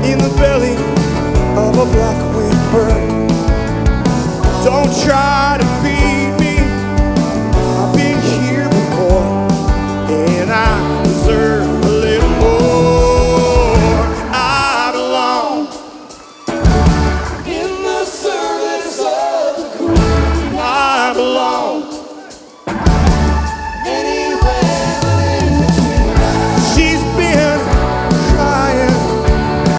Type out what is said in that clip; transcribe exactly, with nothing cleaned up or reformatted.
in the belly of a black-winged bird. Don't try